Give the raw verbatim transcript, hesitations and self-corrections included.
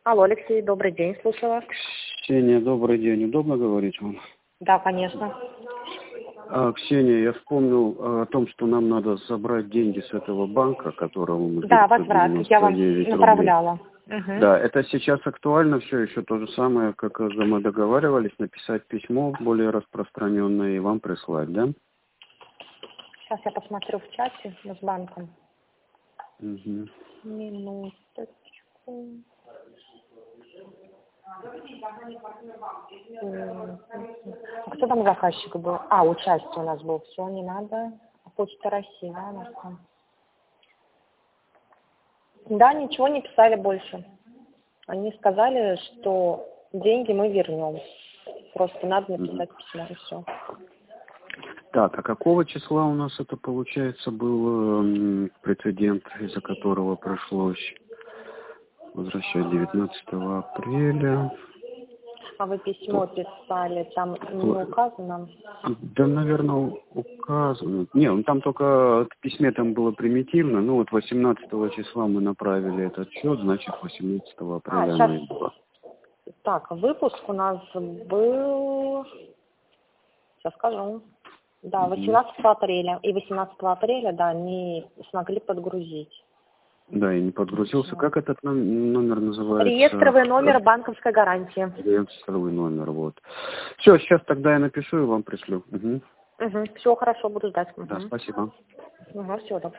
Алло, Алексей, добрый день, слушаю вас. Ксения, добрый день. Удобно говорить вам? Да, конечно. А, Ксения, я вспомнил а, о том, что нам надо забрать деньги с этого банка, которого мы Да, возврат, я вам направляла. Угу. Да, это сейчас актуально все еще то же самое, как мы договаривались, написать письмо более распространенное и вам прислать, да? Сейчас я посмотрю в чате с банком. Угу. Минуточку. А кто там заказчик был? А, участие у нас был. Все, не надо. Почта России, да, у нас там. Да, ничего не писали больше. Они сказали, что деньги мы вернем. Просто надо написать письмо и все. Так, а какого числа у нас это, получается, был м, прецедент, из-за которого пришлось возвращать девятнадцатого апреля? А вы письмо писали, там не указано? Да, наверное, указано. Не, ну там только в письме там было примитивно. Ну вот восемнадцатого числа мы направили этот счет, значит восемнадцатого апреля. А, сейчас... Так, выпуск у нас был... Сейчас скажу. Да, восемнадцатого апреля. И восемнадцатого апреля, да, не смогли подгрузить. Да, и не подгрузился. Как этот номер называется? Реестровый номер банковской гарантии. Реестровый номер, вот. Все, сейчас тогда я напишу и вам пришлю. Угу. Угу. Все хорошо, буду ждать. Да, угу. спасибо. Угу, все, добро.